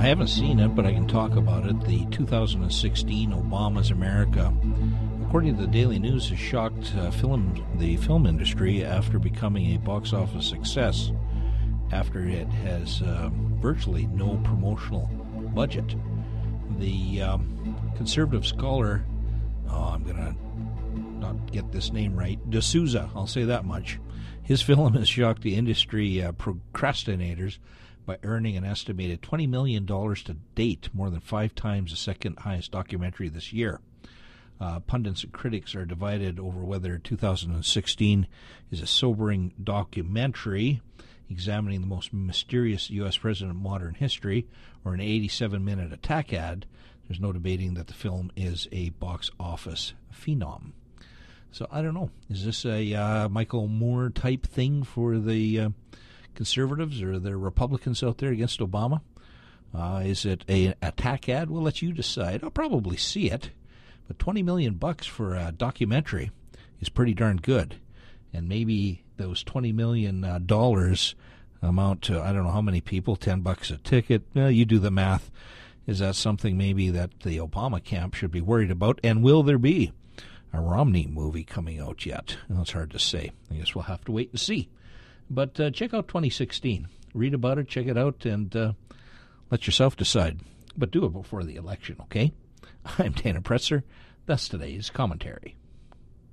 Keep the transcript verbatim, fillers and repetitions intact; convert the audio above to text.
I haven't seen it, but I can talk about it. The two thousand sixteen Obama's America, according to the Daily News, has shocked uh, film the film industry after becoming a box office success, after it has uh, virtually no promotional budget. The um, conservative scholar, oh, I'm going to not get this name right, D'Souza, I'll say that much. His film has shocked the industry uh, procrastinators by earning an estimated twenty million dollars to date, more than five times the second highest documentary this year. Uh, pundits and critics are divided over whether two thousand sixteen is a sobering documentary examining the most mysterious U S president in modern history, or an eighty-seven minute attack ad. There's no debating that the film is a box office phenom. So I don't know. Is this a uh, Michael Moore type thing for the uh, conservatives or the Republicans out there against Obama? Uh, is it a attack ad? We'll let you decide. I'll probably see it. But twenty million bucks for a documentary is pretty darn good. And maybe those twenty million dollars uh, amount to, I don't know how many people, ten bucks a ticket. Well, you do the math. Is that something maybe that the Obama camp should be worried about? And will there be a Romney movie coming out yet? Well, it's hard to say. I guess we'll have to wait and see. But uh, check out twenty sixteen. Read about it, check it out, and uh, let yourself decide. But do it before the election, okay? I'm Dana Presser. That's today's commentary.